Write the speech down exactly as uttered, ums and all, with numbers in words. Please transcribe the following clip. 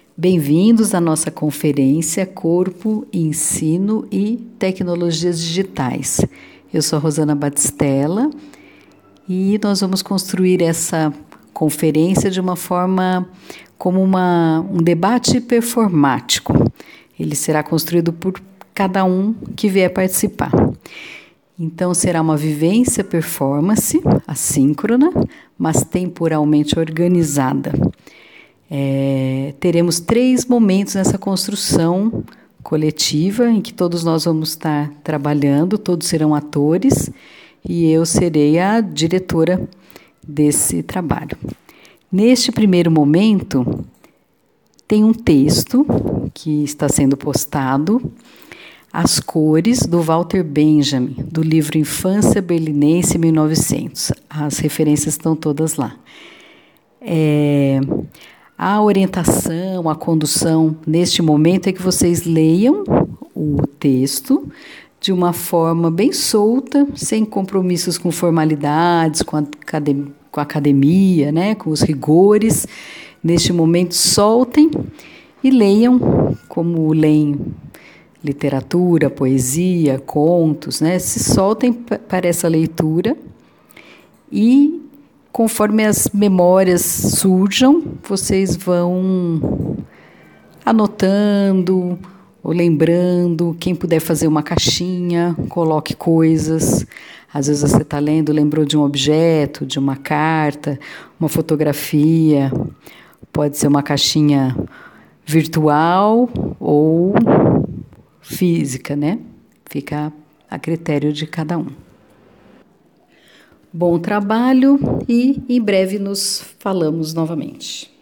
Bem-vindos à nossa conferência Corpo, Ensino e Tecnologias Digitais. Eu sou a Rosana Batistella e nós vamos construir essa conferência de uma forma como uma, um debate performático. Ele será construído por cada um que vier participar. Então, será uma vivência performance assíncrona, mas temporalmente organizada. É, teremos três momentos nessa construção coletiva, em que todos nós vamos estar trabalhando, todos serão atores, e eu serei a diretora desse trabalho. Neste primeiro momento, tem um texto que está sendo postado, As Cores, do Walter Benjamin, do livro Infância Berlinense, mil e novecentos. As referências estão todas lá. É, a orientação, a condução, neste momento, é que vocês leiam o texto de uma forma bem solta, sem compromissos com formalidades, com a academia, com a academia, né, com os rigores. Neste momento, soltem e leiam como leem literatura, poesia, contos, né? Se soltem para essa leitura e, conforme as memórias surjam, vocês vão anotando ou lembrando. Quem puder fazer uma caixinha, coloque coisas. Às vezes você está lendo, lembrou de um objeto, de uma carta, uma fotografia. Pode ser uma caixinha virtual ou física, né? Fica a critério de cada um. Bom trabalho e em breve nos falamos novamente.